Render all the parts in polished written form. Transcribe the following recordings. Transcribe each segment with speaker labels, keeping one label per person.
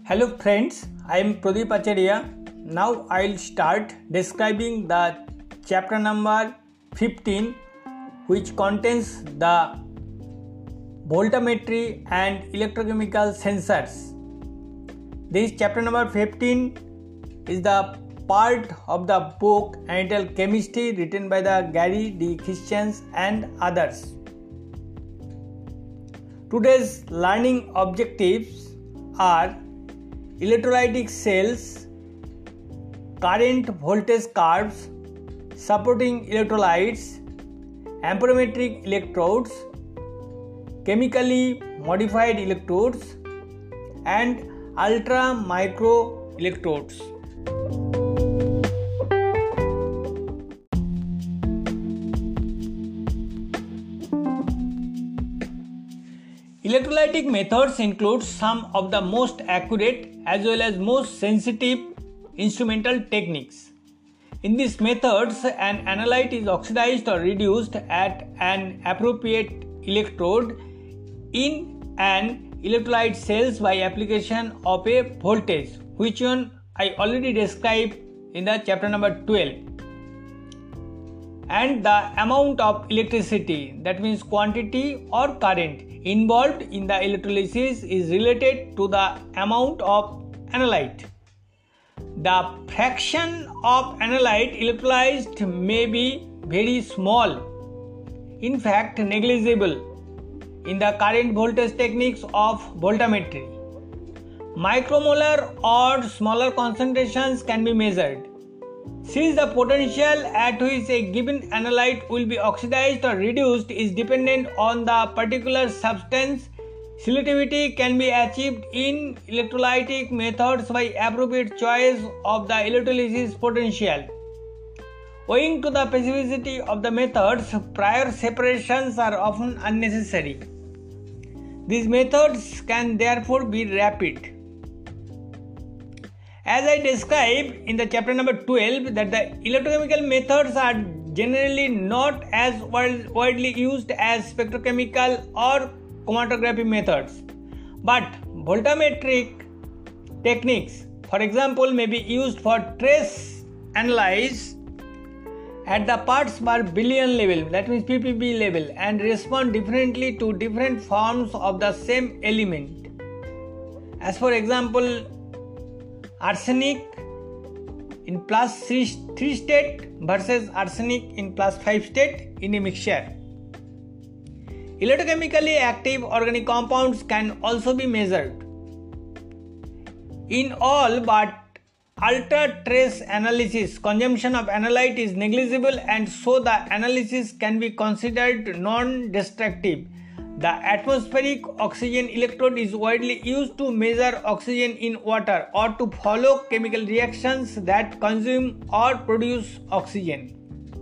Speaker 1: Hello friends, I am Pradeep Acharya. Now I will start describing the chapter number 15, which contains the voltammetry and electrochemical sensors. This chapter number 15 is the part of the book entitled Chemistry, written by the Gary D. Christians and others. Today's learning objectives are electrolytic cells, current voltage curves, supporting electrolytes, amperometric electrodes, chemically modified electrodes, and ultra micro electrodes. Electrolytic methods include some of the most accurate as well as most sensitive instrumental techniques. In these methods, an analyte is oxidized or reduced at an appropriate electrode in an electrolyte cells by application of a voltage, which one I already described in the chapter number 12. And the amount of electricity, that means quantity or current, involved in the electrolysis is related to the amount of analyte. The fraction of analyte electrolyzed may be very small, in fact negligible, in the current voltage techniques of voltammetry. Micromolar or smaller concentrations can be measured. Since the potential at which a given analyte will be oxidized or reduced is dependent on the particular substance, selectivity can be achieved in electrolytic methods by appropriate choice of the electrolysis potential. Owing to the specificity of the methods, prior separations are often unnecessary. These methods can therefore be rapid. As I described in the chapter number 12, that the electrochemical methods are generally not as widely used as spectrochemical or chromatography methods. But voltammetric techniques, for example, may be used for trace analysis at the parts per billion level, that means ppb level, and respond differently to different forms of the same element. As for example, arsenic in plus 3 state versus arsenic in plus 5 state in a mixture. Electrochemically active organic compounds can also be measured. In all but ultra trace analysis, consumption of analyte is negligible, and so the analysis can be considered non-destructive. The atmospheric oxygen electrode is widely used to measure oxygen in water or to follow chemical reactions that consume or produce oxygen.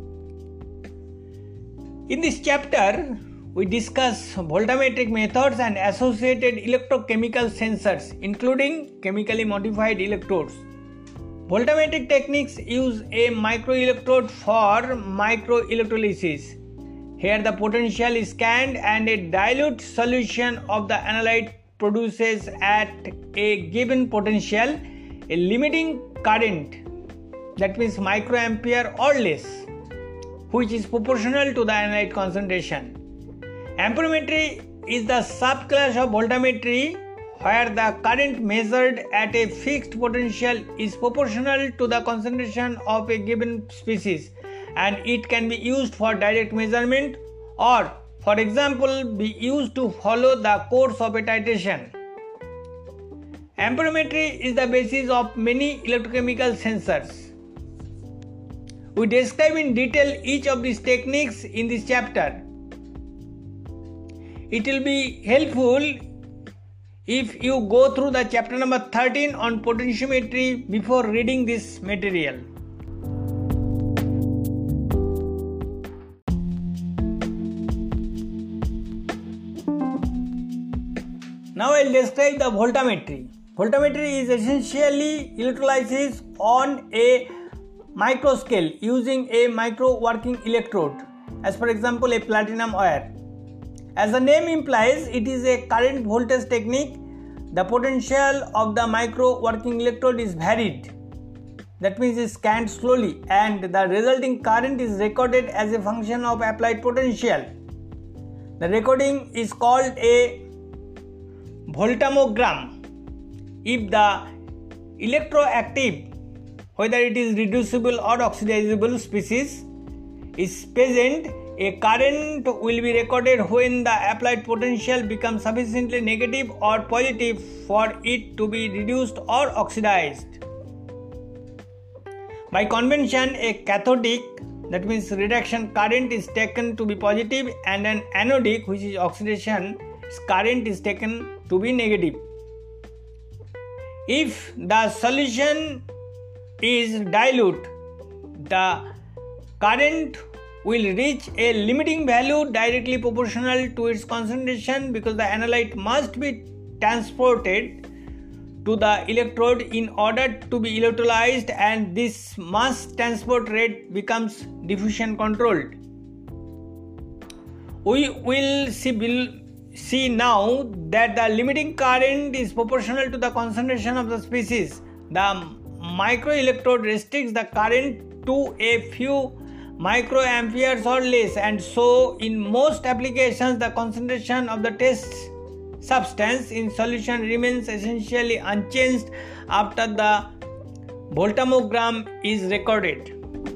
Speaker 1: In this chapter, we discuss voltammetric methods and associated electrochemical sensors, including chemically modified electrodes. Voltammetric techniques use a microelectrode for microelectrolysis. Here the potential is scanned and a dilute solution of the analyte produces at a given potential a limiting current, that means microampere or less, which is proportional to the analyte concentration. Amperometry is the subclass of voltammetry where the current measured at a fixed potential is proportional to the concentration of a given species, and it can be used for direct measurement or, for example, be used to follow the course of a titration. Amperometry is the basis of many electrochemical sensors. We describe in detail each of these techniques in this chapter. It will be helpful if you go through the chapter number 13 on potentiometry before reading this material. Now I will describe the voltammetry. Voltammetry is essentially electrolysis on a micro scale using a micro working electrode, as for example a platinum wire. As the name implies, it is a current voltage technique the potential of the micro working electrode is varied. That means it's scanned slowly, and the resulting current is recorded as a function of applied potential. The recording is called a voltammogram. If the electroactive, whether it is reducible or oxidizable species, is present, a current will be recorded when the applied potential becomes sufficiently negative or positive for it to be reduced or oxidized. By convention, a cathodic, that means reduction current, is taken to be positive, and an anodic, which is oxidation current, is taken to be negative. If the solution is dilute, the current will reach a limiting value directly proportional to its concentration, because the analyte must be transported to the electrode in order to be electrolyzed, and this mass transport rate becomes diffusion controlled. We will see now that the limiting current is proportional to the concentration of the species. The microelectrode restricts the current to a few microamperes or less, and so in most applications the concentration of the test substance in solution remains essentially unchanged after the voltammogram is recorded.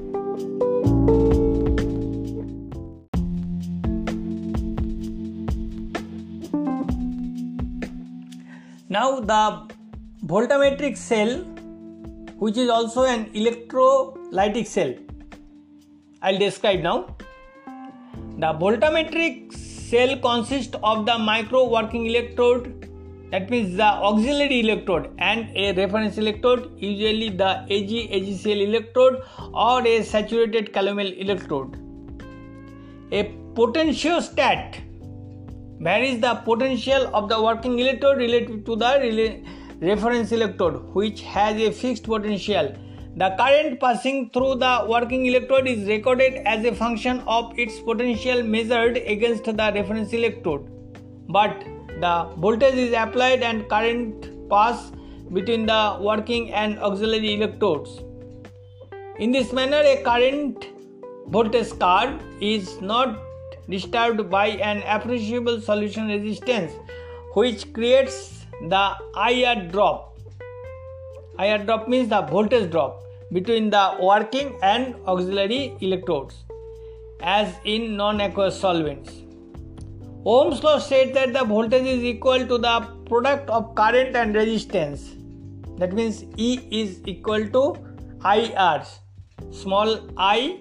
Speaker 1: Now the voltammetric cell, which is also an electrolytic cell, I'll describe now. The voltammetric cell consists of the micro working electrode, that means the auxiliary electrode, and a reference electrode, usually the AgCl electrode or a saturated calomel electrode. A potentiostat varies the potential of the working electrode relative to the reference electrode, which has a fixed potential. The current passing through the working electrode is recorded as a function of its potential measured against the reference electrode, but the voltage is applied and current pass between the working and auxiliary electrodes. In this manner, a current voltage curve is not disturbed by an appreciable solution resistance, which creates the IR drop. IR drop means the voltage drop between the working and auxiliary electrodes, as in non-aqueous solvents. Ohm's law states that the voltage is equal to the product of current and resistance. That means E is equal to IR, small I,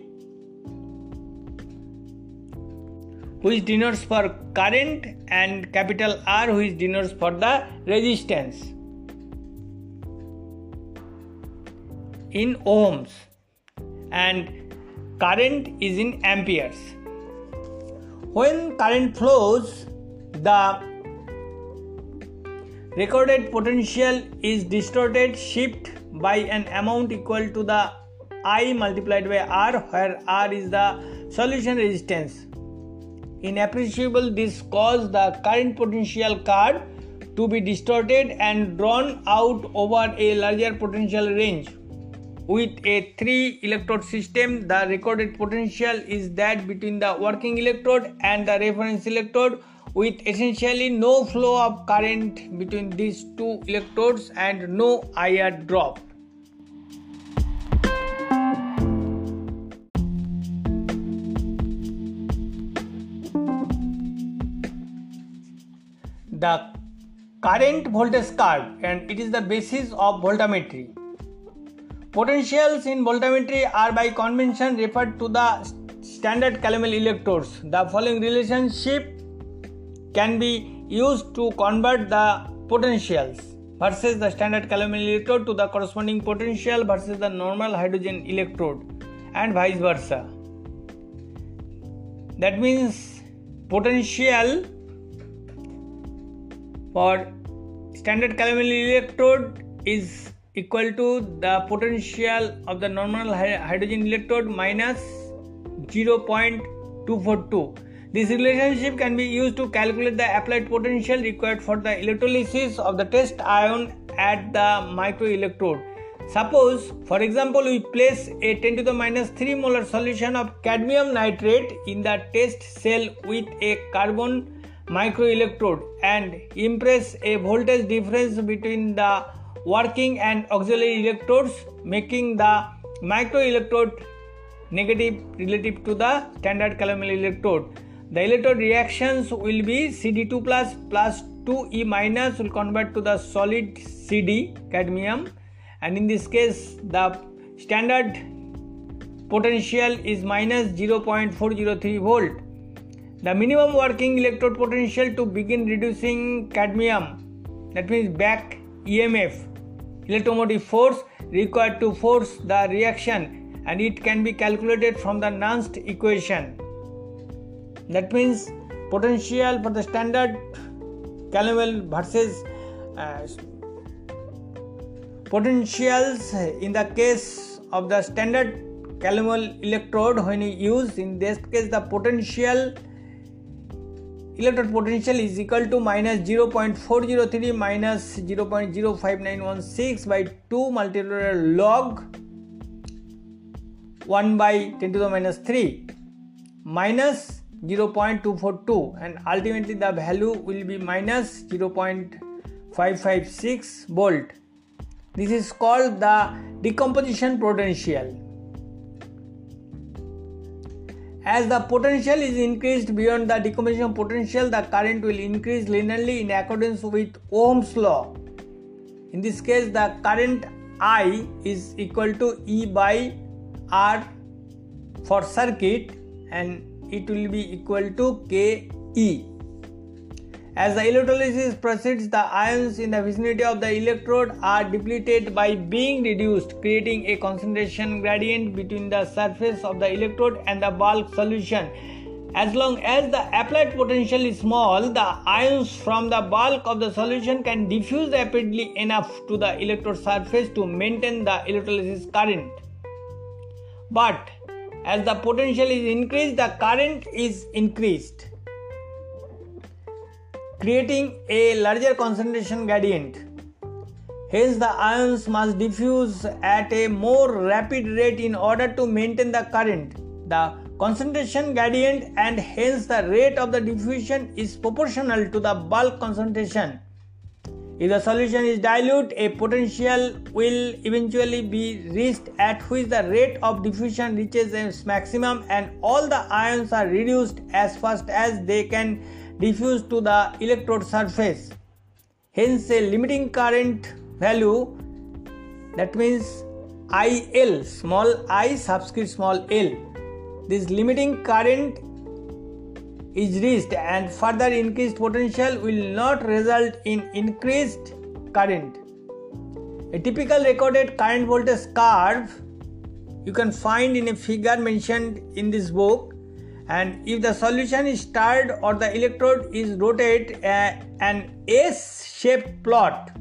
Speaker 1: which denotes for current, and capital R, which denotes for the resistance in ohms, and current is in amperes. When current flows, the recorded potential is distorted shift by an amount equal to the I multiplied by R, where R is the solution resistance. In appreciable, this causes the current potential curve to be distorted and drawn out over a larger potential range. With a 3 electrode system, the recorded potential is that between the working electrode and the reference electrode, with essentially no flow of current between these two electrodes and no IR drop. The current voltage curve, and it is the basis of voltammetry. Potentials in voltammetry are by convention referred to the standard calomel electrodes. The following relationship can be used to convert the potentials versus the standard calomel electrode to the corresponding potential versus the normal hydrogen electrode, and vice versa. That means potential for standard calomel electrode is equal to the potential of the normal hydrogen electrode minus 0.242. This relationship can be used to calculate the applied potential required for the electrolysis of the test ion at the microelectrode. Suppose, for example, we place a 10 to the minus 3 molar solution of cadmium nitrate in the test cell with a carbon microelectrode and impress a voltage difference between the working and auxiliary electrodes, making the microelectrode negative relative to the standard calomel electrode. The electrode reactions will be Cd2 plus 2E minus will convert to the solid Cd cadmium, and in this case the standard potential is minus 0.403 volt. The minimum working electrode potential to begin reducing cadmium, that means back EMF, electromotive force required to force the reaction, and it can be calculated from the Nernst equation. That means potential for the standard calomel versus potentials in the case of the standard calomel electrode. When you use, in this case, the potential electrode potential is equal to minus 0.403 minus 0.05916 by 2 multiplied log 1 by 10 to the minus 3 minus 0.242, and ultimately the value will be minus 0.556 volt. This is called the decomposition potential. As the potential is increased beyond the decomposition potential, the current will increase linearly in accordance with Ohm's law. In this case, the current I is equal to E by R for circuit, and it will be equal to Ke. As the electrolysis proceeds, the ions in the vicinity of the electrode are depleted by being reduced, creating a concentration gradient between the surface of the electrode and the bulk solution. As long as the applied potential is small, the ions from the bulk of the solution can diffuse rapidly enough to the electrode surface to maintain the electrolysis current. But as the potential is increased, the current is increased, creating a larger concentration gradient. Hence, the ions must diffuse at a more rapid rate in order to maintain the current. The concentration gradient and hence the rate of the diffusion is proportional to the bulk concentration. If the solution is dilute, a potential will eventually be reached at which the rate of diffusion reaches its maximum and all the ions are reduced as fast as they can diffuse to the electrode surface. Hence, a limiting current value, that means IL, small I subscript small l. This limiting current is reached, and further increased potential will not result in increased current. A typical recorded current voltage curve you can find in a figure mentioned in this book, and if the solution is stirred or the electrode is rotated, an S-shaped plot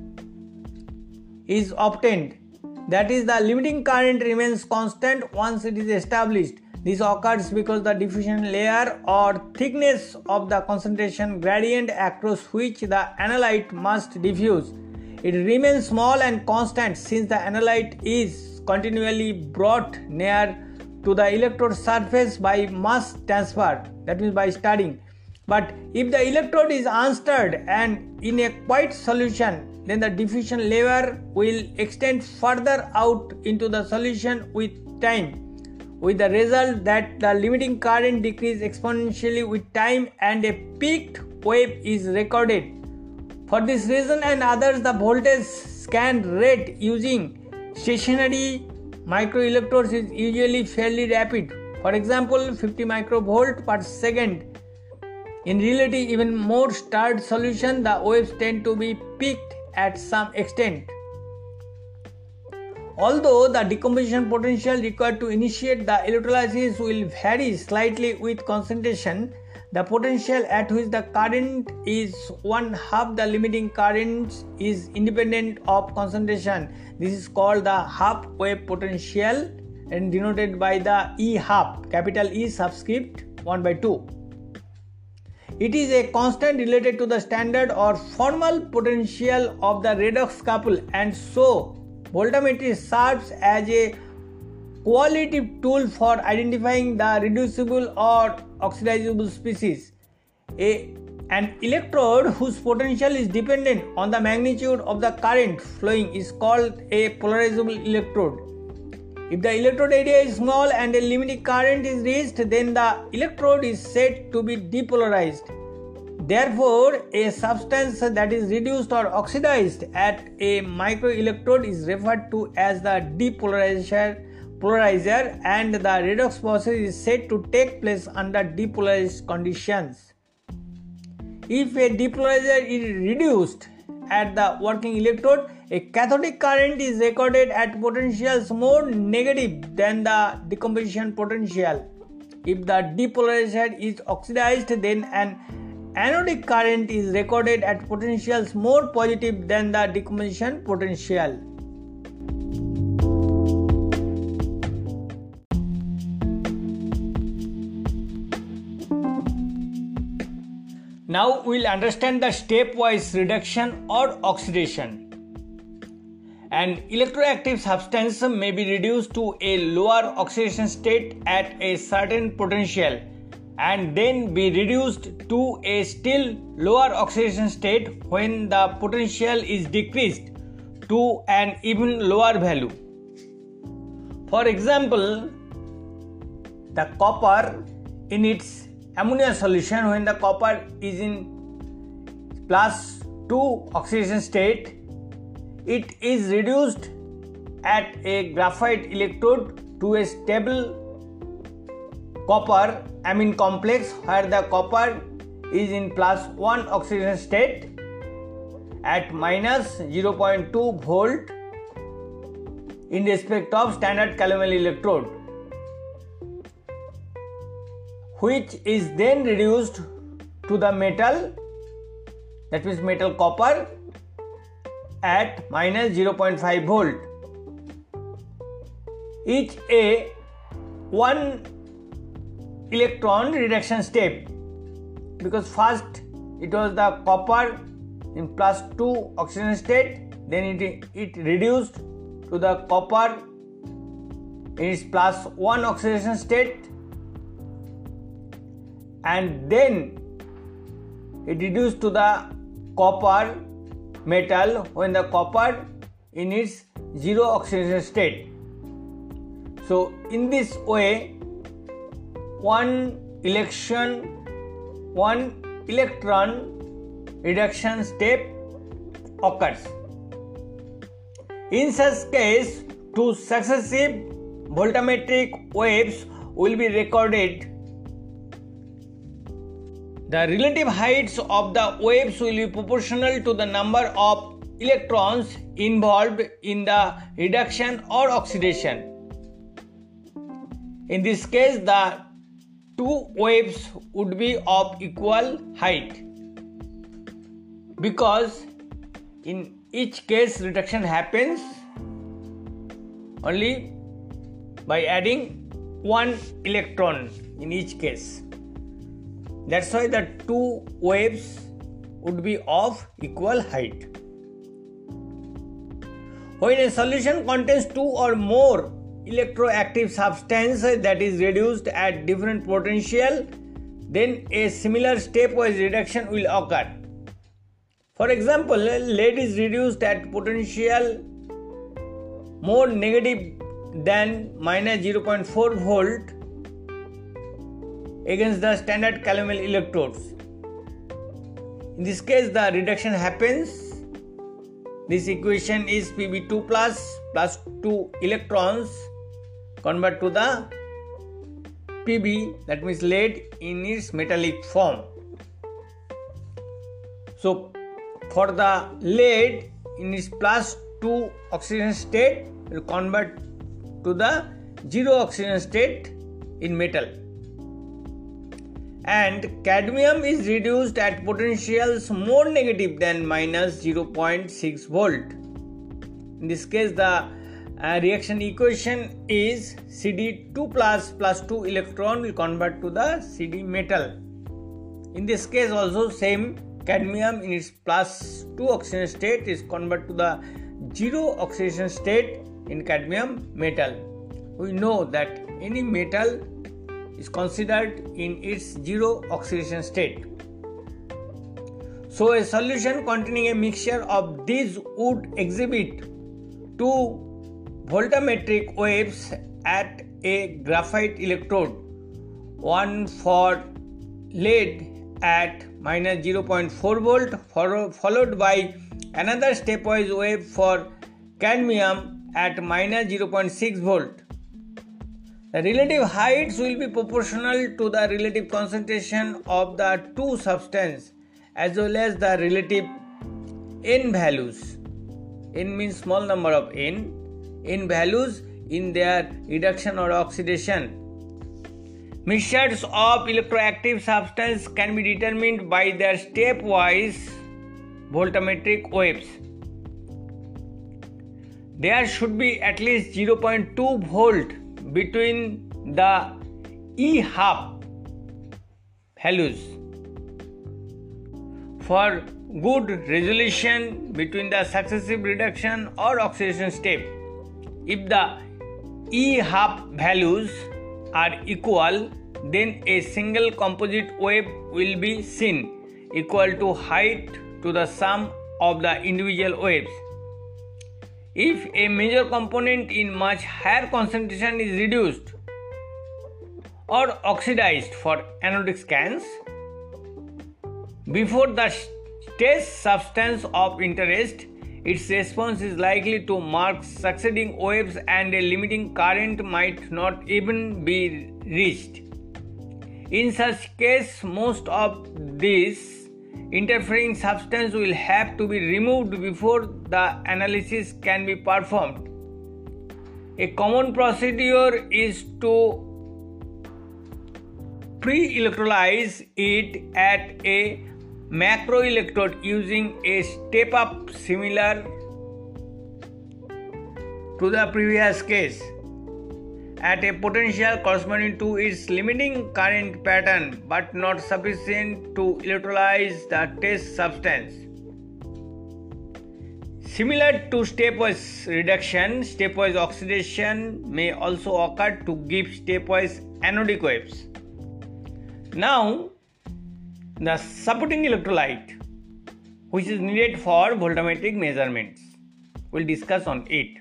Speaker 1: is obtained. That is, the limiting current remains constant once it is established. This occurs because the diffusion layer or thickness of the concentration gradient across which the analyte must diffuse. It remains small and constant since the analyte is continually brought near to the electrode surface by mass transfer, that means by stirring. But if the electrode is unstirred and in a quiet solution, then the diffusion layer will extend further out into the solution with time, with the result that the limiting current decreases exponentially with time and a peaked wave is recorded. For this reason and others, the voltage scan rate using stationary microelectrodes is usually fairly rapid. For example, 50 microvolt per second. In reality, even more stirred solution, the waves tend to be peaked at some extent. Although the decomposition potential required to initiate the electrolysis will vary slightly with concentration, the potential at which the current is one half the limiting current is independent of concentration. This is called the half wave potential and denoted by the E half, capital E subscript 1 by 2. It is a constant related to the standard or formal potential of the redox couple, and so voltammetry serves as a qualitative tool for identifying the reducible or oxidizable species. An electrode whose potential is dependent on the magnitude of the current flowing is called a polarizable electrode. If the electrode area is small and a limiting current is reached, then the electrode is said to be depolarized. Therefore, a substance that is reduced or oxidized at a microelectrode is referred to as the depolarizer, and the redox process is said to take place under depolarized conditions. If a depolarizer is reduced at the working electrode, a cathodic current is recorded at potentials more negative than the decomposition potential. If the depolarizer is oxidized, then an anodic current is recorded at potentials more positive than the decomposition potential. Now we'll understand the stepwise reduction or oxidation. An electroactive substance may be reduced to a lower oxidation state at a certain potential and then be reduced to a still lower oxidation state when the potential is decreased to an even lower value. For example, the copper in its ammonia solution, when the copper is in +2 oxidation state, it is reduced at a graphite electrode to a stable copper amine complex where the copper is in +1 oxidation state at -0.2 volt in respect of standard calomel electrode, which is then reduced to the metal, that means metal copper, at -0.5 volt. Each a 1 electron reduction step, because first it was the copper in +2 oxidation state, then it reduced to the copper in its +1 oxidation state, and then it reduced to the copper metal when the copper in its 0 oxidation state. So in this way, one electron reduction step occurs. In such case, two successive voltammetric waves will be recorded. The relative heights of the waves will be proportional to the number of electrons involved in the reduction or oxidation. In this case, the two waves would be of equal height, because in each case reduction happens only by adding one electron in each case. That's why the two waves would be of equal height. When a solution contains two or more electroactive substance that is reduced at different potential, then a similar stepwise reduction will occur. For example, lead is reduced at potential more negative than -0.4 volt against the standard calomel electrodes. In this case, the reduction happens. This equation is Pb2 plus 2 electrons convert to the Pb, that means lead, in its metallic form. So for the lead in its +2 oxidation state, will convert to the 0 oxidation state in metal. And cadmium is reduced at potentials more negative than -0.6 volt. In this case, the reaction equation is Cd2 plus 2 electron will convert to the Cd metal. In this case also same, cadmium in its plus 2 oxidation state is converted to the 0 oxidation state in cadmium metal. We know that any metal is considered in its 0 oxidation state. So a solution containing a mixture of these would exhibit two voltammetric waves at a graphite electrode, one for lead at minus 0.4 volt followed by another stepwise wave for cadmium at minus 0.6 volt. The relative heights will be proportional to the relative concentration of the two substances as well as the relative N values. N means small number of N values in their reduction or oxidation. Mixtures of electroactive substances can be determined by their stepwise voltammetric waves. There should be at least 0.2 volt between the E-half values for good resolution between the successive reduction or oxidation step. If the E-half values are equal, then a single composite wave will be seen equal to height to the sum of the individual waves. If a major component in much higher concentration is reduced or oxidized for anodic scans, before the test substance of interest, its response is likely to mark succeeding waves and a limiting current might not even be reached. In such case, most of these interfering substances will have to be removed before the analysis can be performed. A common procedure is to pre-electrolyze it at a macroelectrode using a step-up similar to the previous case at a potential corresponding to its limiting current pattern but not sufficient to electrolyze the test substance. Similar to stepwise reduction, stepwise oxidation may also occur to give stepwise anodic waves. Now, the supporting electrolyte, which is needed for voltammetric measurements, we'll discuss on it.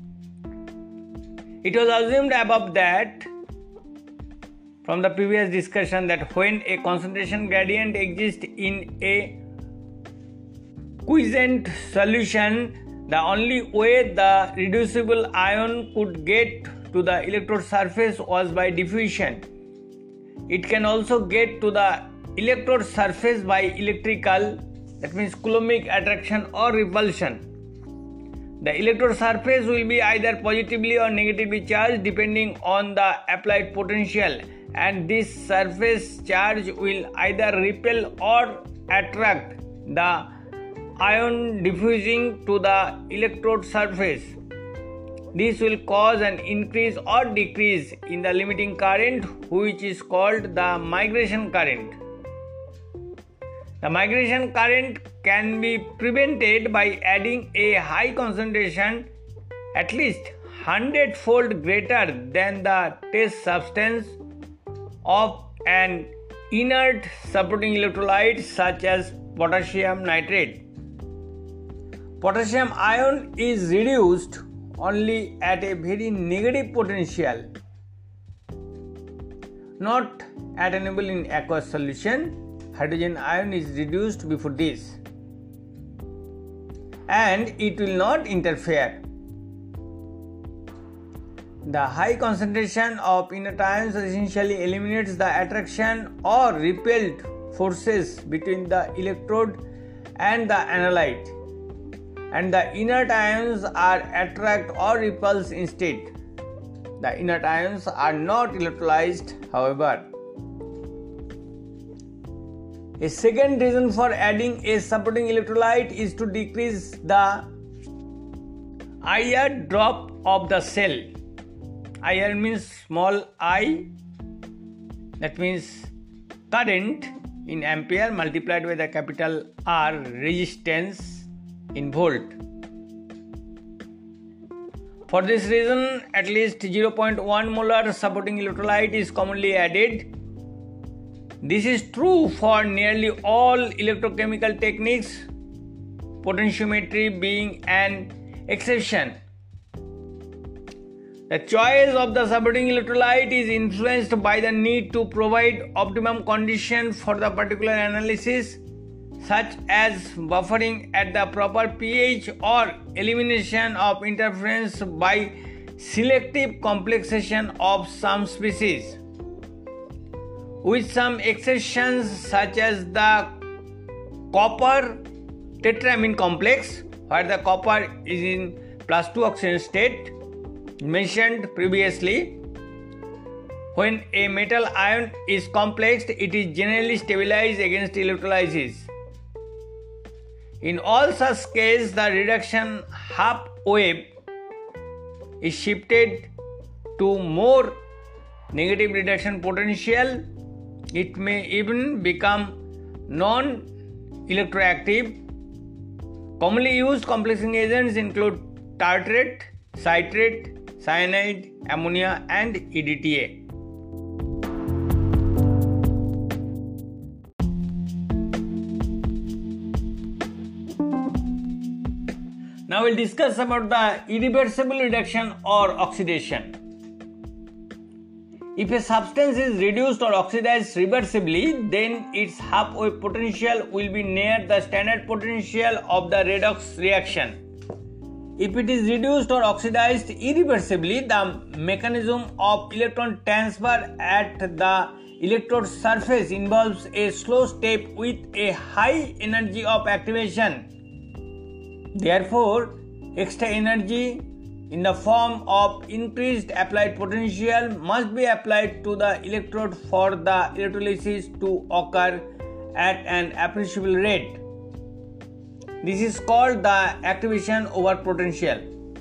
Speaker 1: It was assumed above that from the previous discussion that when a concentration gradient exists in a quiescent solution, the only way the reducible ion could get to the electrode surface was by diffusion. It can also get to the electrode surface by electrical, that means Coulombic attraction or repulsion. The electrode surface will be either positively or negatively charged depending on the applied potential, and this surface charge will either repel or attract the ion diffusing to the electrode surface. This will cause an increase or decrease in the limiting current, which is called the migration current. The migration current can be prevented by adding a high concentration, at least 100-fold greater than the test substance, of an inert supporting electrolyte such as potassium nitrate. Potassium ion is reduced only at a very negative potential, not attainable in aqueous solution. Hydrogen ion is reduced before this, and it will not interfere. The high concentration of inert ions essentially eliminates the attraction or repelled forces between the electrode and the analyte, and the inert ions are attract or repulsed instead. The inert ions are not electrolyzed, however. A second reason for adding a supporting electrolyte is to decrease the IR drop of the cell. IR means small I, that means current in ampere multiplied by the capital R resistance in volt. For this reason, at least 0.1 molar supporting electrolyte is commonly added. This is true for nearly all electrochemical techniques, potentiometry being an exception. The choice of the supporting electrolyte is influenced by the need to provide optimum conditions for the particular analysis, such as buffering at the proper pH or elimination of interference by selective complexation of some species. With some exceptions such as the copper tetramine complex, where the copper is in +2 oxidation state, mentioned previously. When a metal ion is complexed, it is generally stabilized against electrolysis. In all such cases, the reduction half wave is shifted to more negative reduction potential. It may even become non-electroactive. Commonly used complexing agents include tartrate, citrate, cyanide, ammonia, and EDTA. Now we'll discuss about the irreversible reduction or oxidation. If a substance is reduced or oxidized reversibly, then its half-wave potential will be near the standard potential of the redox reaction. If it is reduced or oxidized irreversibly, the mechanism of electron transfer at the electrode surface involves a slow step with a high energy of activation. Therefore, extra energy in the form of increased applied potential must be applied to the electrode for the electrolysis to occur at an appreciable rate. This is called the activation over potential.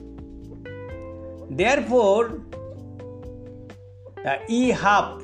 Speaker 1: Therefore, the E half,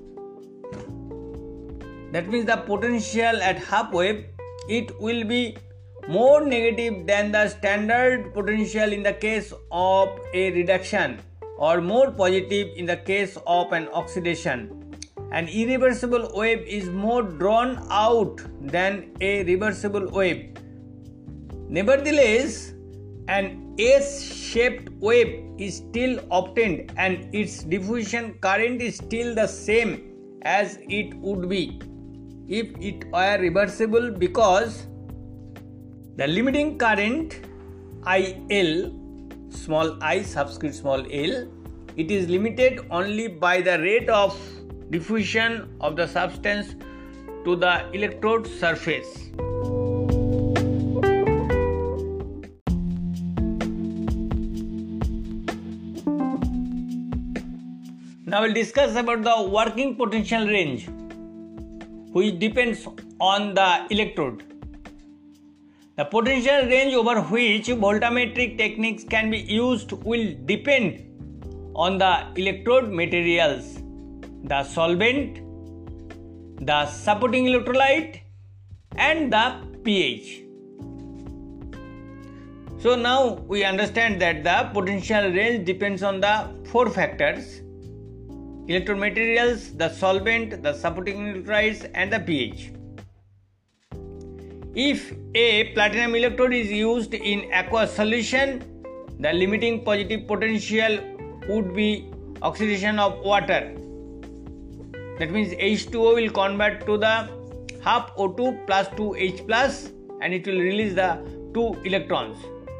Speaker 1: that means the potential at half wave, it will be more negative than the standard potential in the case of a reduction, or more positive in the case of an oxidation. An irreversible wave is more drawn out than a reversible wave. Nevertheless, an S-shaped wave is still obtained and its diffusion current is still the same as it would be if it were reversible, because the limiting current IL, small I subscript small l, it is limited only by the rate of diffusion of the substance to the electrode surface. Now we'll discuss about the working potential range, which depends on the electrode. The potential range over which voltammetric techniques can be used will depend on the electrode materials, the solvent, the supporting electrolyte, and the pH. So now we understand that the potential range depends on the four factors: electrode materials, the solvent, the supporting electrolytes, and the pH. If a platinum electrode is used in aqueous solution, the limiting positive potential would be oxidation of water. That means H2O will convert to the half O2 plus 2H plus, and it will release the 2 electrons.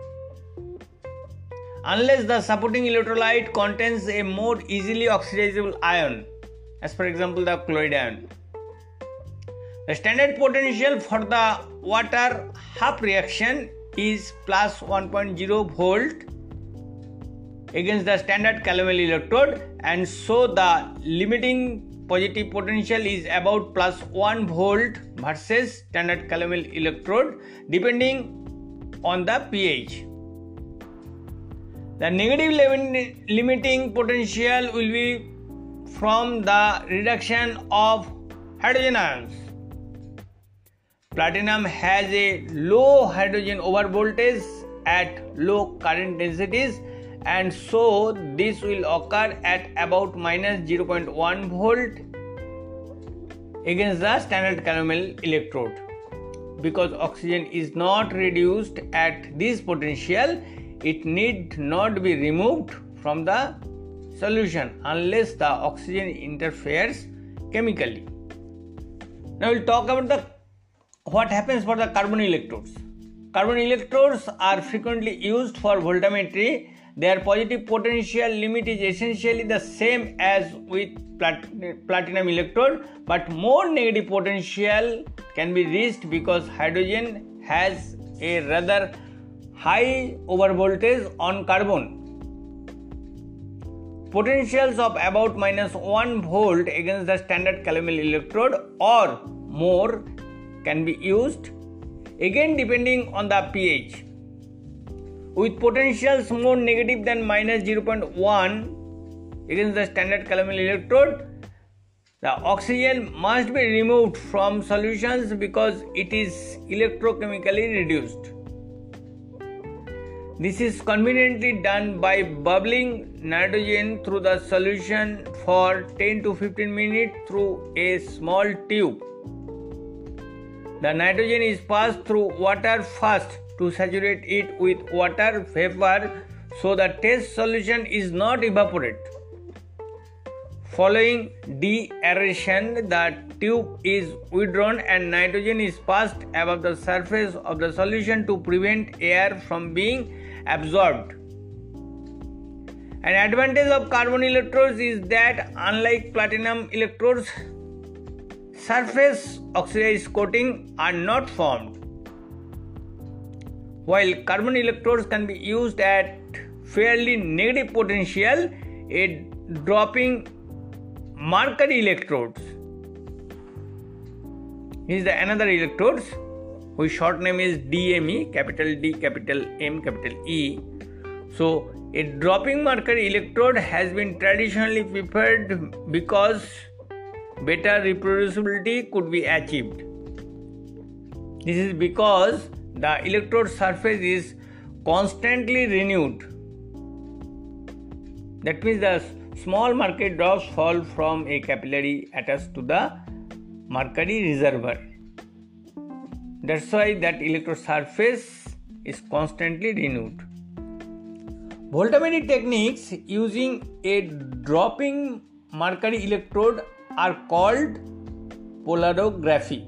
Speaker 1: Unless the supporting electrolyte contains a more easily oxidizable ion, as for example the chloride ion. The standard potential for the water half reaction is plus 1.0 volt against the standard calomel electrode, and so the limiting positive potential is about plus 1 volt versus standard calomel electrode, depending on the pH. The negative limiting potential will be from the reduction of hydrogen ions. platinum has a low hydrogen overvoltage at low current densities, and so this will occur at about minus 0.1 volt against the standard calomel electrode. Because oxygen is not reduced at this potential, it need not be removed from the solution unless the oxygen interferes chemically. Now we'll talk about what happens for the carbon electrodes. Carbon electrodes are frequently used for voltammetry. Their positive potential limit is essentially the same as with platinum electrode, but more negative potential can be reached because hydrogen has a rather high overvoltage on carbon. Potentials of about minus 1 volt against the standard calomel electrode or more can be used, again depending on the pH. With potentials more negative than minus 0.1 against the standard calomel electrode, the oxygen must be removed from solutions because it is electrochemically reduced. This is conveniently done by bubbling nitrogen through the solution for 10 to 15 minutes through a small tube. The nitrogen is passed through water first to saturate it with water vapor so the test solution is not evaporate. Following de-aeration, the tube is withdrawn and nitrogen is passed above the surface of the solution to prevent air from being absorbed. An advantage of carbon electrodes is that unlike platinum electrodes, surface oxidized coating are not formed. While carbon electrodes can be used at fairly negative potential, a dropping mercury electrodes is another electrodes whose short name is DME, capital D, capital M, capital E. So a dropping mercury electrode has been traditionally preferred because better reproducibility could be achieved. This is because the electrode surface is constantly renewed. That means the small mercury drops fall from a capillary attached to the mercury reservoir. That's why that electrode surface is constantly renewed. Voltammetry techniques using a dropping mercury electrode are called polarography.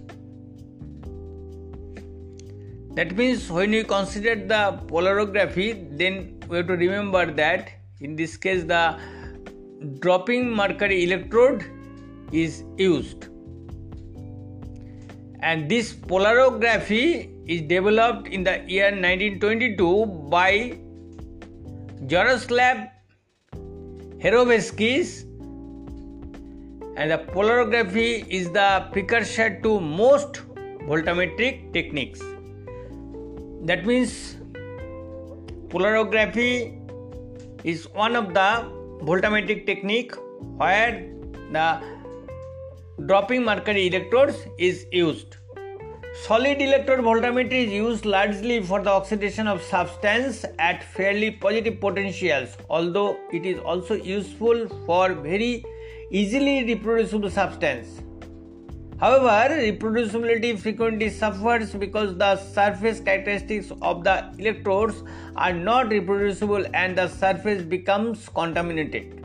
Speaker 1: That means when we consider the polarography, then we have to remember that in this case the dropping mercury electrode is used. And this polarography is developed in the year 1922 by Jaroslav Hrorovskis, and the polarography is the precursor to most voltammetric techniques. That means polarography is one of the voltammetric technique where the dropping mercury electrodes is used. Solid electrode voltammetry is used largely for the oxidation of substance at fairly positive potentials, although it is also useful for very easily reproducible substance. However, reproducibility frequently suffers because the surface characteristics of the electrodes are not reproducible and the surface becomes contaminated.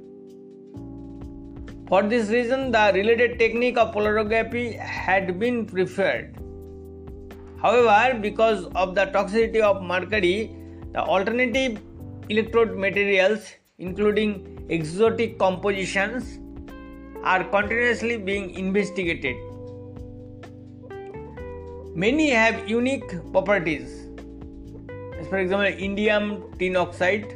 Speaker 1: For this reason, the related technique of polarography had been preferred. However, because of the toxicity of mercury, the alternative electrode materials, including exotic compositions, are continuously being investigated. Many have unique properties. As for example, indium tin oxide,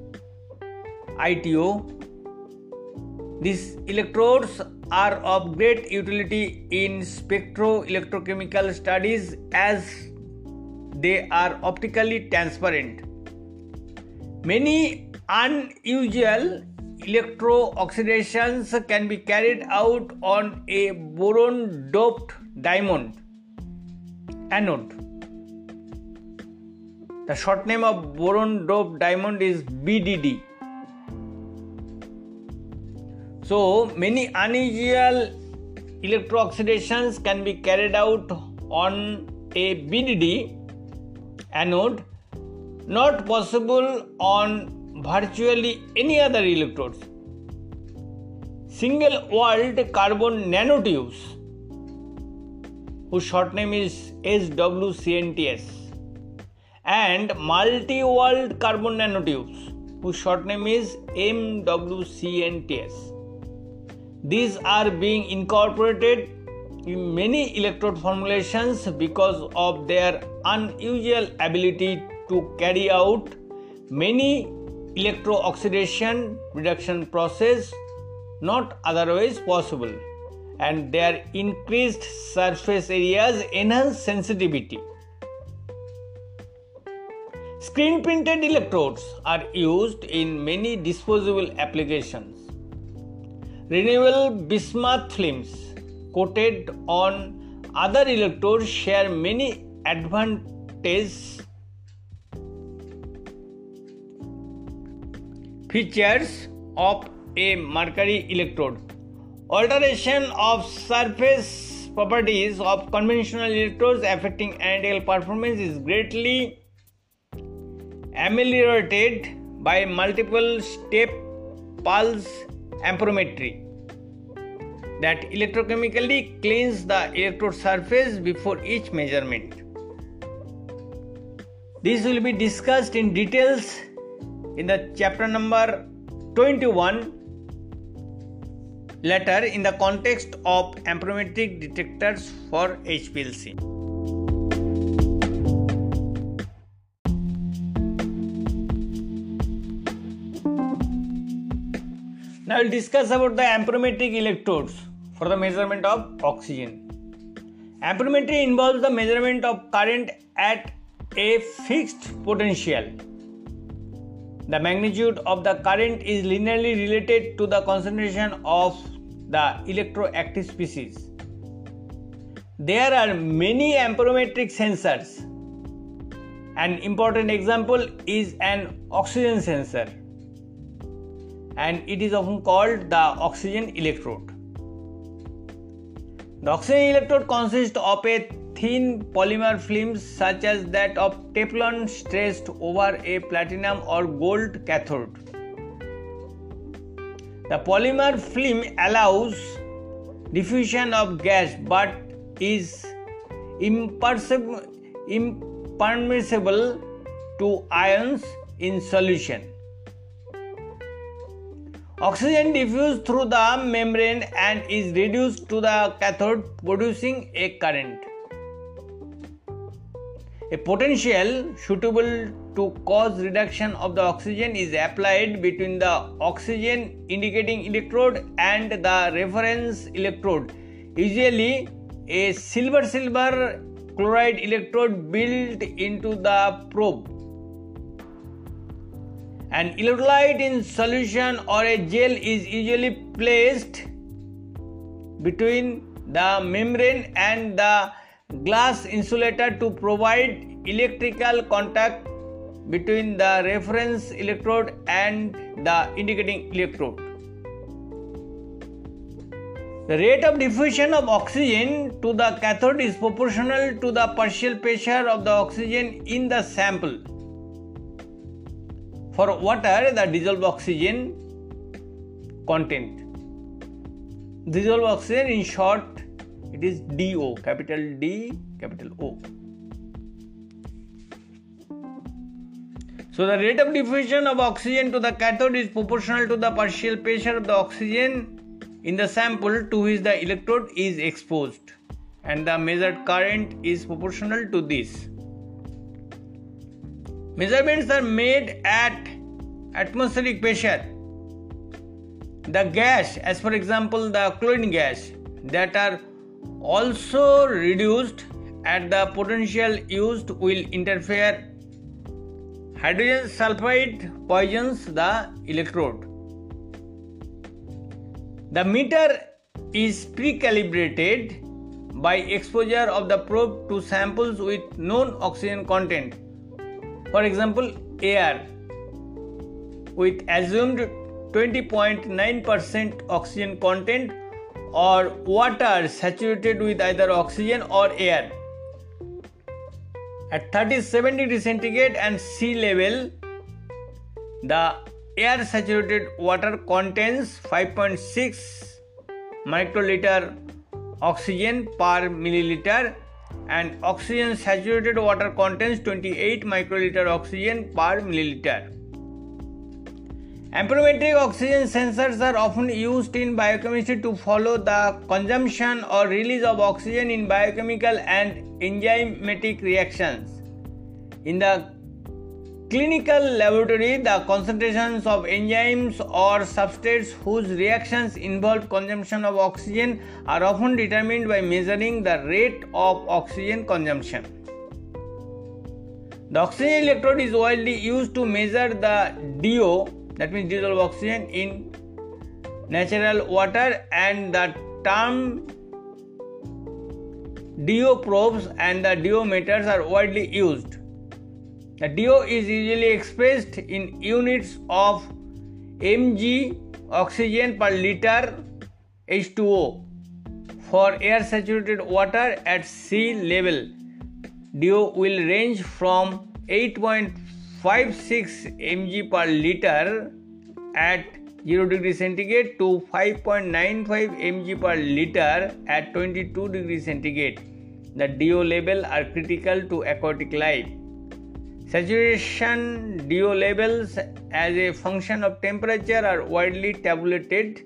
Speaker 1: ITO. These electrodes are of great utility in spectro-electrochemical studies as they are optically transparent. Many unusual electro-oxidations can be carried out on a boron-doped diamond anode. The short name of boron doped diamond is BDD. So many unusual electrooxidations can be carried out on a BDD anode, not possible on virtually any other electrodes. Single-walled carbon nanotubes, whose short name is SWCNTS, and multi-walled carbon nanotubes, whose short name is MWCNTS. These are being incorporated in many electrode formulations because of their unusual ability to carry out many electrooxidation reduction process not otherwise possible, and their increased surface areas enhance sensitivity. Screen printed electrodes are used in many disposable applications. Renewable bismuth films coated on other electrodes share many advantages. Features of a mercury electrode: alteration of surface properties of conventional electrodes affecting analytical performance is greatly ameliorated by multiple step pulse amperometry that electrochemically cleans the electrode surface before each measurement. This will be discussed in details in the chapter number 21 later in the context of amperometric detectors for HPLC. Now we'll discuss about the amperometric electrodes for the measurement of oxygen. Amperometry involves the measurement of current at a fixed potential. The magnitude of the current is linearly related to the concentration of the electroactive species. There are many amperometric sensors. An important example is an oxygen sensor, and it is often called the oxygen electrode. The oxygen electrode consists of a thin polymer film such as that of Teflon stressed over a platinum or gold cathode. The polymer film allows diffusion of gas but is impermeable to ions in solution. Oxygen diffuses through the membrane and is reduced to the cathode, producing a current. A potential suitable to cause reduction of the oxygen is applied between the oxygen indicating electrode and the reference electrode, usually a silver chloride electrode built into the probe. An electrolyte in solution or a gel is usually placed between the membrane and the glass insulator to provide electrical contact between the reference electrode and the indicating electrode. The rate of diffusion of oxygen to the cathode is proportional to the partial pressure of the oxygen in the sample. For water, the dissolved oxygen content. Dissolved oxygen, in short, it is DO, capital D, capital O. So the rate of diffusion of oxygen to the cathode is proportional to the partial pressure of the oxygen in the sample to which the electrode is exposed, and the measured current is proportional to this. Measurements are made at atmospheric pressure. The gas, as for example the chlorine gas, that are also reduced at the potential used will interfere. Hydrogen sulfide poisons the electrode. The meter is pre-calibrated by exposure of the probe to samples with known oxygen content. For example, air with assumed 20.9% oxygen content, or water saturated with either oxygen or air. At 37 degrees centigrade and sea level, the air saturated water contains 5.6 microliter oxygen per milliliter, and oxygen saturated water contains 28 microliter oxygen per milliliter. Amperometric oxygen sensors are often used in biochemistry to follow the consumption or release of oxygen in biochemical and enzymatic reactions. In the clinical laboratory, the concentrations of enzymes or substrates whose reactions involve consumption of oxygen are often determined by measuring the rate of oxygen consumption. The oxygen electrode is widely used to measure the DO, that means dissolved oxygen in natural water, and the term DO probes and the DO meters are widely used. The DO is usually expressed in units of mg oxygen per liter H2O. For air saturated water at sea level, DO will range from 8.56 mg per liter at 0 degrees centigrade to 5.95 mg per liter at 22 degrees centigrade. The DO level are critical to aquatic life. Saturation DO levels as a function of temperature are widely tabulated.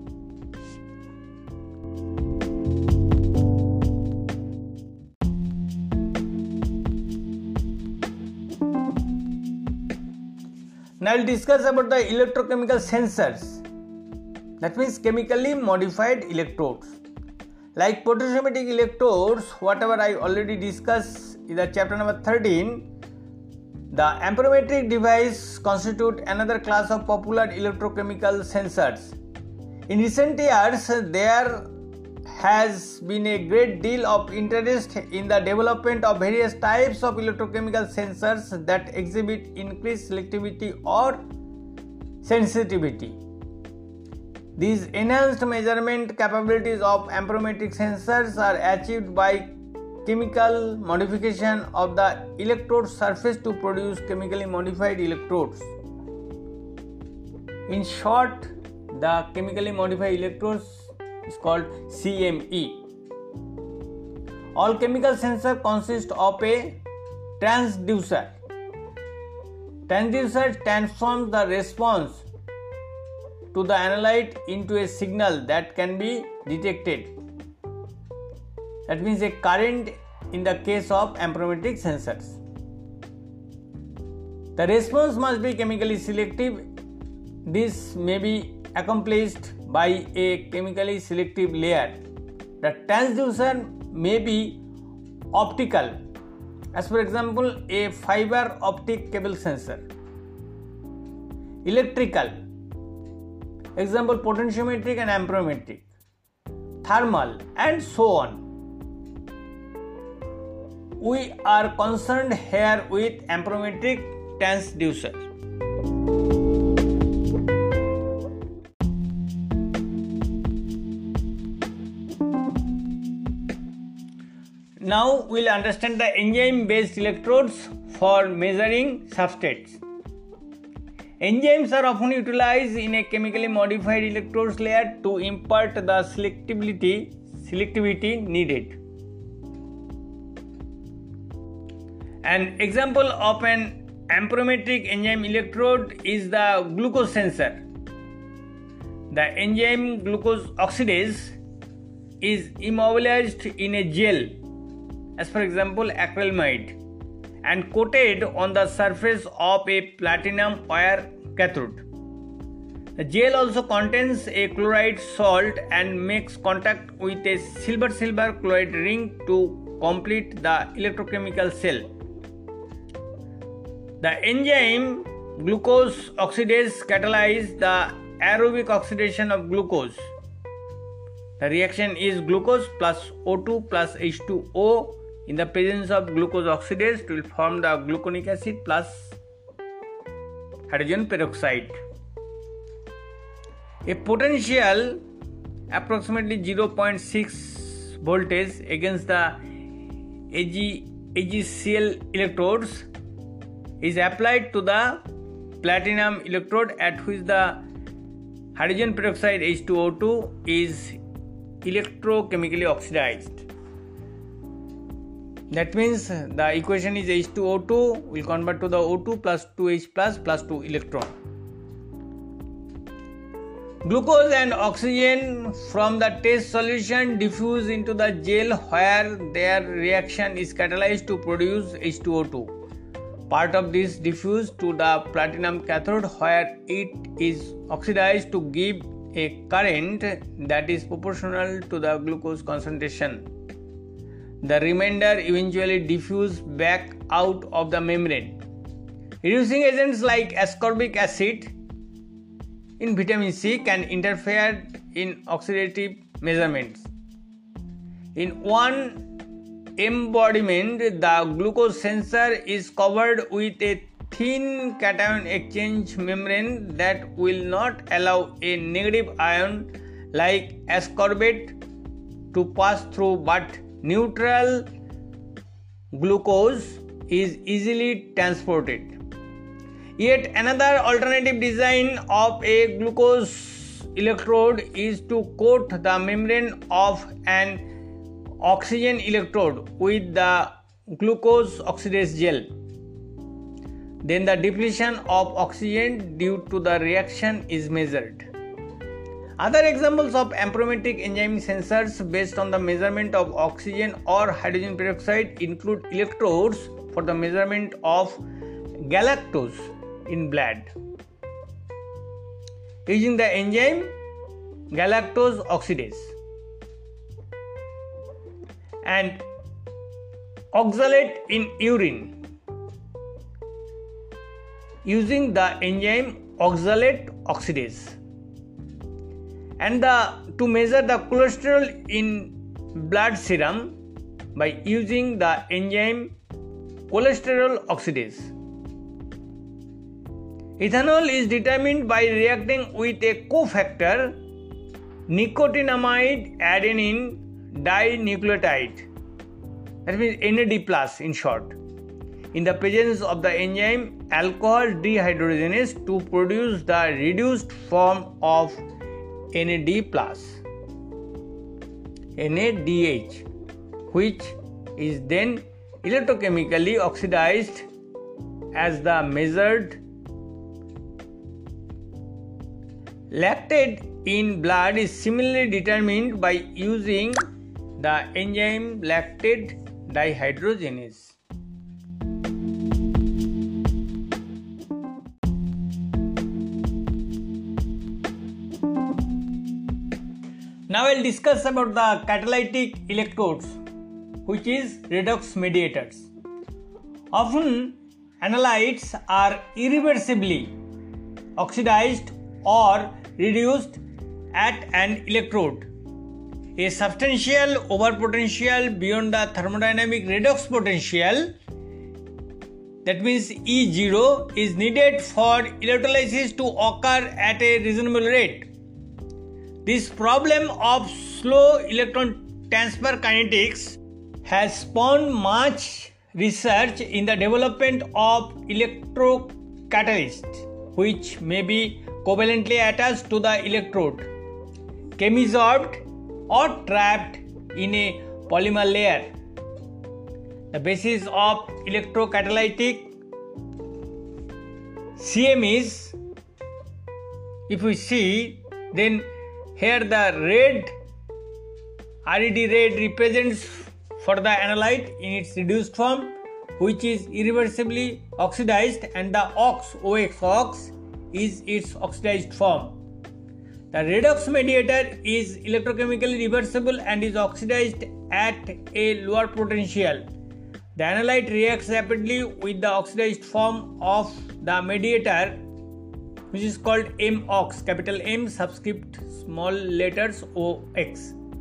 Speaker 1: Now we'll discuss about the electrochemical sensors, that means chemically modified electrodes. Like potentiometric electrodes, whatever I already discussed in the chapter number 13, the amperometric device constitute another class of popular electrochemical sensors. In recent years, there has been a great deal of interest in the development of various types of electrochemical sensors that exhibit increased selectivity or sensitivity. These enhanced measurement capabilities of amperometric sensors are achieved by chemical modification of the electrode surface to produce chemically modified electrodes. In short, the chemically modified electrodes is called CME. All chemical sensors consist of a transducer. Transducer transforms the response to the analyte into a signal that can be detected. That means a current in the case of amperometric sensors. The response must be chemically selective. This may be accomplished by a chemically selective layer. The transducer may be optical, as for example a fiber optic cable sensor. Electrical, example potentiometric and amperometric. Thermal, and so on. We are concerned here with amperometric transducer. Now we'll understand the enzyme based electrodes for measuring substrates. Enzymes are often utilized in a chemically modified electrodes layer to impart the selectivity needed. An example of an amperometric enzyme electrode is the glucose sensor. The enzyme glucose oxidase is immobilized in a gel, as for example acrylamide, and coated on the surface of a platinum wire cathode. The gel also contains a chloride salt and makes contact with a silver chloride ring to complete the electrochemical cell. The enzyme glucose oxidase catalyzes the aerobic oxidation of glucose. The reaction is glucose plus O2 plus H2O in the presence of glucose oxidase will form the gluconic acid plus hydrogen peroxide. A potential approximately 0.6 voltage against the AgCl electrodes is applied to the platinum electrode at which the hydrogen peroxide H2O2 is electrochemically oxidized. That means the equation is H2O2 will convert to the O2 plus 2H plus 2 electron. Glucose and oxygen from the test solution diffuse into the gel where their reaction is catalyzed to produce H2O2. Part of this diffuse to the platinum cathode where it is oxidized to give a current that is proportional to the glucose concentration. The remainder eventually diffuse back out of the membrane. Reducing agents like ascorbic acid in vitamin C can interfere in oxidative measurements. In one embodiment, the glucose sensor is covered with a thin cation exchange membrane that will not allow a negative ion like ascorbate to pass through, but neutral glucose is easily transported. Yet another alternative design of a glucose electrode is to coat the membrane of an oxygen electrode with the glucose oxidase gel. Then the depletion of oxygen due to the reaction is measured. Other examples of amperometric enzyme sensors based on the measurement of oxygen or hydrogen peroxide include electrodes for the measurement of galactose in blood using the enzyme galactose oxidase, and oxalate in urine using the enzyme oxalate oxidase, and to measure the cholesterol in blood serum by using the enzyme cholesterol oxidase. Ethanol is determined by reacting with a cofactor nicotinamide adenine dinucleotide, that means NAD+ in short, in the presence of the enzyme alcohol dehydrogenase to produce the reduced form of NAD+, NADH, which is then electrochemically oxidized as the measured. Lactate in blood is similarly determined by using the enzyme lactate dehydrogenase. Now I will discuss about the catalytic electrodes, which is redox mediators. Often analytes are irreversibly oxidized or reduced at an electrode. A substantial overpotential beyond the thermodynamic redox potential, that means E0, is needed for electrolysis to occur at a reasonable rate. This problem of slow electron transfer kinetics has spawned much research in the development of electrocatalysts, which may be covalently attached to the electrode, chemisorbed or trapped in a polymer layer. The basis of electrocatalytic CM is, if we see, then here the red red represents for the analyte in its reduced form, which is irreversibly oxidized, and the OX is its oxidized form. The redox mediator is electrochemically reversible and is oxidized at a lower potential. The analyte reacts rapidly with the oxidized form of the mediator, which is called MOX, capital M subscript small letters OX.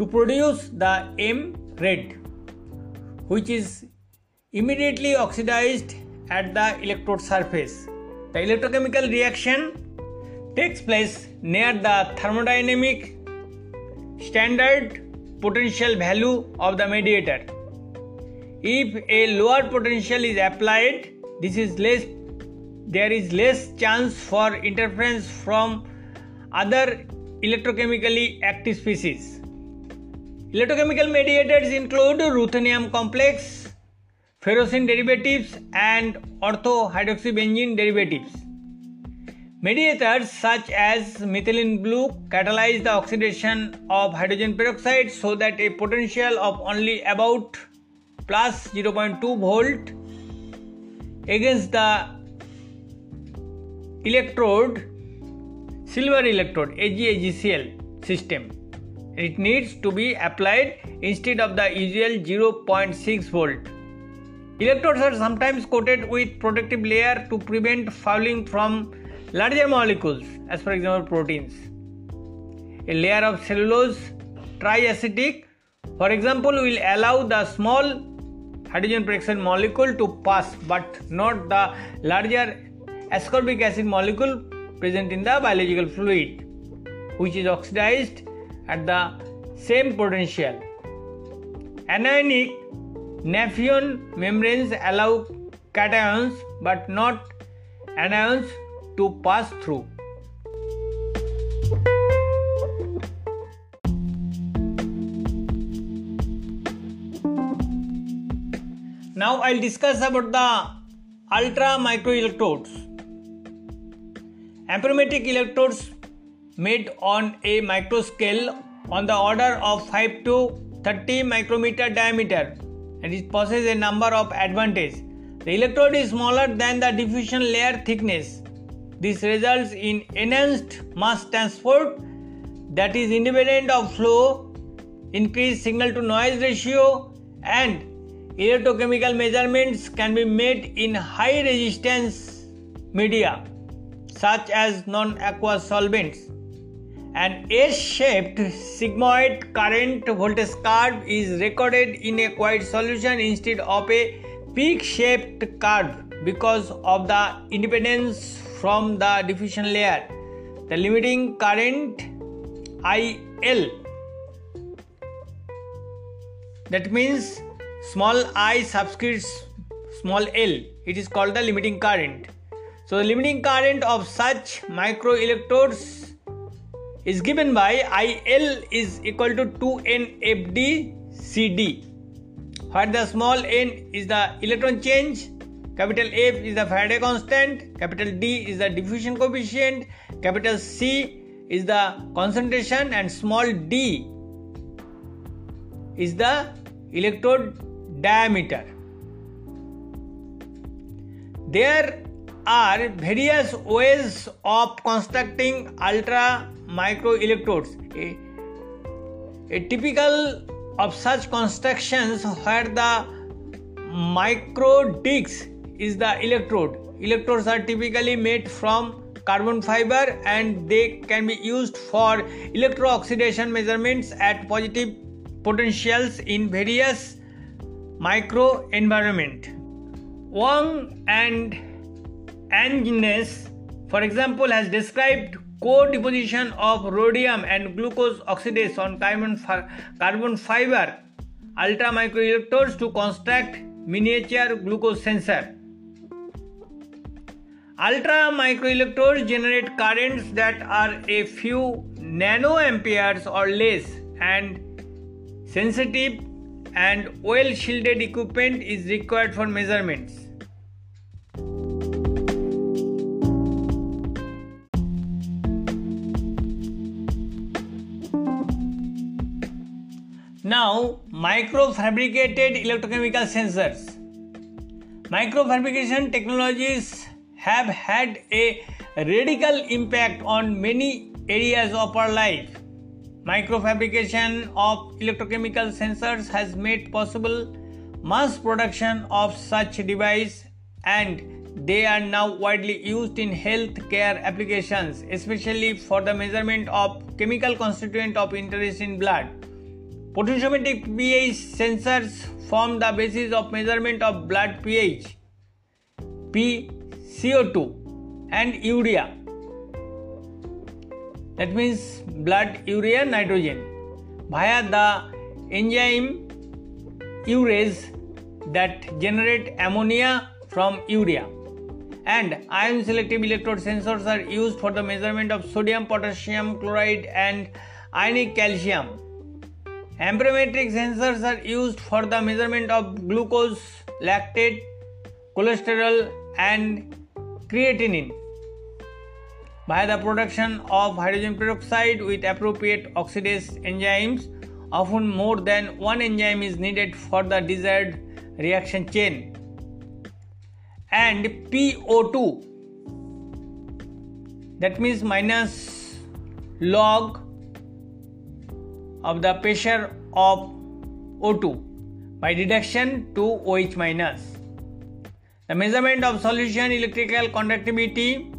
Speaker 1: to produce the M red, which is immediately oxidized at the electrode surface. The electrochemical reaction takes place near the thermodynamic standard potential value of the mediator. If a lower potential is applied, there is less chance for interference from other electrochemically active species. Electrochemical mediators include ruthenium complex, ferrocene derivatives, and ortho-hydroxybenzene derivatives. Mediators such as methylene blue catalyze the oxidation of hydrogen peroxide so that a potential of only about plus 0.2 volt against the electrode, silver electrode AgAgCl system. It needs to be applied instead of the usual 0.6 volt. Electrodes are sometimes coated with protective layer to prevent fouling from larger molecules, as for example proteins. A layer of cellulose triacetic, for example, will allow the small hydrogen peroxide molecule to pass, but not the larger ascorbic acid molecule present in the biological fluid, which is oxidized at the same potential. Anionic Nafion membranes allow cations but not anions to pass through. Now I'll discuss about the ultra microelectrodes. Amperometric electrodes made on a micro scale on the order of 5 to 30 micrometer diameter, and it possesses a number of advantages. The electrode is smaller than the diffusion layer thickness. This results in enhanced mass transport that is independent of flow, increased signal to noise ratio, and electrochemical measurements can be made in high resistance media such as non-aqueous solvents. An S-shaped sigmoid current voltage curve is recorded in a quiet solution instead of a peak-shaped curve because of the independence from the diffusion layer. The limiting current IL, that means small I subscript small l, it is called the limiting current. So the limiting current of such microelectrodes is given by IL is equal to 2n FD/CD, where the small n is the electron change, capital F is the Faraday constant, capital D is the diffusion coefficient, capital C is the concentration, and small d is the electrode diameter. There are various ways of constructing ultra microelectrodes. A typical of such constructions where the micro disc is the electrode. Electrodes are typically made from carbon fiber and they can be used for electro-oxidation measurements at positive potentials in various micro environment. Wang and Angenes, for example, has described co-deposition of rhodium and glucose oxidase on carbon fiber ultra microelectrodes to construct miniature glucose sensor. Ultra microelectrodes generate currents that are a few nanoamperes or less, and sensitive and well shielded equipment is required for measurements. Now, microfabricated electrochemical sensors. Microfabrication technologies have had a radical impact on many areas of our life. Microfabrication of electrochemical sensors has made possible mass production of such devices, and they are now widely used in healthcare applications, especially for the measurement of chemical constituent of interest in blood. Potentiometric pH sensors form the basis of measurement of blood pH, PCO2 and urea. That means blood urea nitrogen via the enzyme urease that generate ammonia from urea. And ion selective electrode sensors are used for the measurement of sodium, potassium chloride and ionic calcium. Amperometric sensors are used for the measurement of glucose, lactate, cholesterol and creatinine by the production of hydrogen peroxide with appropriate oxidase enzymes. Often more than one enzyme is needed for the desired reaction chain. And PO2, that means minus log of the pressure of O2 by reduction to OH minus. The measurement of solution electrical conductivity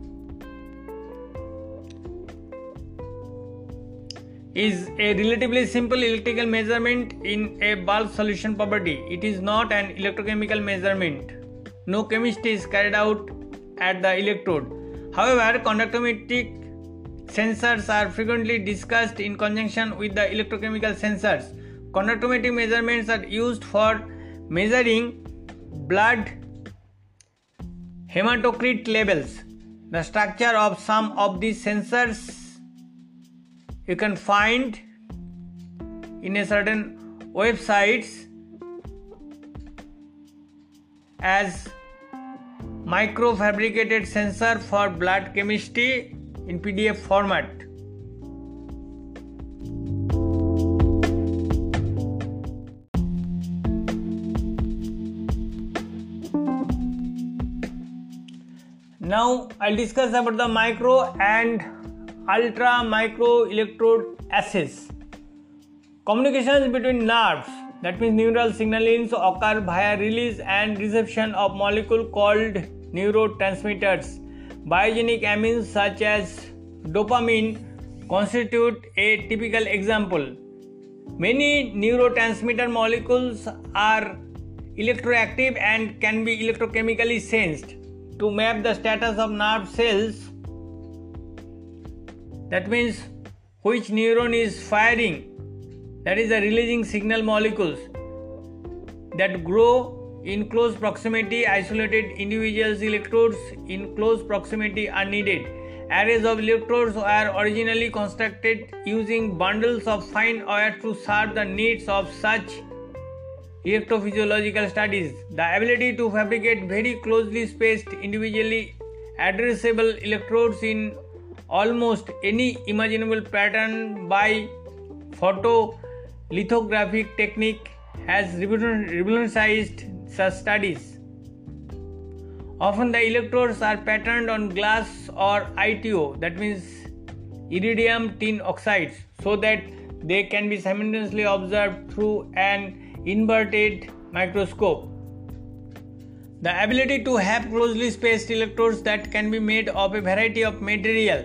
Speaker 1: is a relatively simple electrical measurement in a bulk solution property. It is not an electrochemical measurement. No chemistry is carried out at the electrode. However, conductometric sensors are frequently discussed in conjunction with the electrochemical sensors. Conductometric measurements are used for measuring blood hematocrit levels. The structure of some of these sensors you can find in a certain websites as microfabricated sensor for blood chemistry in PDF format. Now I'll discuss about the micro and ultra micro electrode assays. Communications between nerves, that means neural signalings, occur via release and reception of molecules called neurotransmitters. Biogenic amines such as dopamine constitute a typical example. Many neurotransmitter molecules are electroactive and can be electrochemically sensed. To map the status of nerve cells, that means which neuron is firing, that is the releasing signal molecules that grow in close proximity. Isolated individuals electrodes in close proximity are needed. Arrays of electrodes were originally constructed using bundles of fine wire to serve the needs of such electrophysiological studies. The ability to fabricate very closely spaced, individually addressable electrodes in almost any imaginable pattern by photolithographic technique has revolutionized such studies. Often the electrodes are patterned on glass or ITO, that means iridium tin oxides, so that they can be simultaneously observed through an inverted microscope. The ability to have closely spaced electrodes that can be made of a variety of material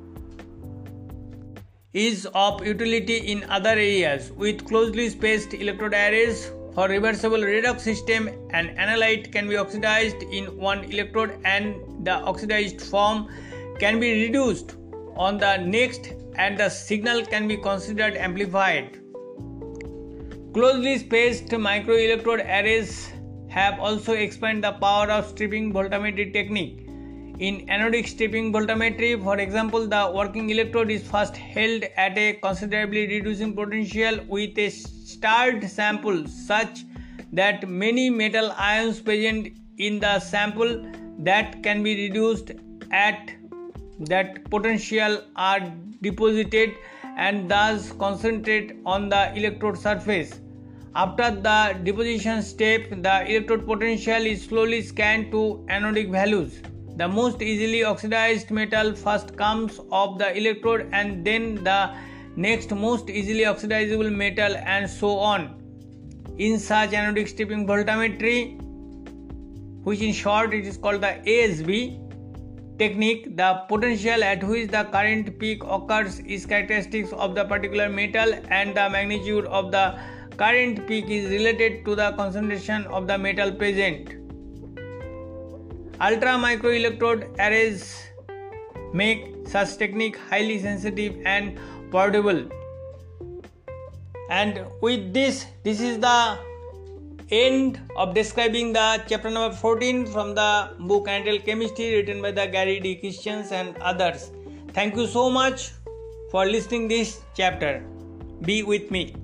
Speaker 1: is of utility in other areas. With closely spaced electrode arrays for reversible redox system, an analyte can be oxidized in one electrode and the oxidized form can be reduced on the next and the signal can be considered amplified. Closely spaced microelectrode arrays have also expanded the power of stripping voltammetry technique. In anodic stripping voltammetry, for example, the working electrode is first held at a considerably reducing potential with a stirred sample such that many metal ions present in the sample that can be reduced at that potential are deposited and thus concentrate on the electrode surface. After the deposition step, the electrode potential is slowly scanned to anodic values. The most easily oxidized metal first comes off the electrode and then the next most easily oxidizable metal and so on. In such anodic stripping voltammetry, which in short it is called the ASV, technique, the potential at which the current peak occurs is characteristics of the particular metal, and the magnitude of the current peak is related to the concentration of the metal present. Ultra microelectrode arrays make such technique highly sensitive and portable. And with this is the end of describing the chapter number 14 from the book entitled Chemistry, written by the Gary D. Christians and others. Thank you so much for listening this chapter. Be with me.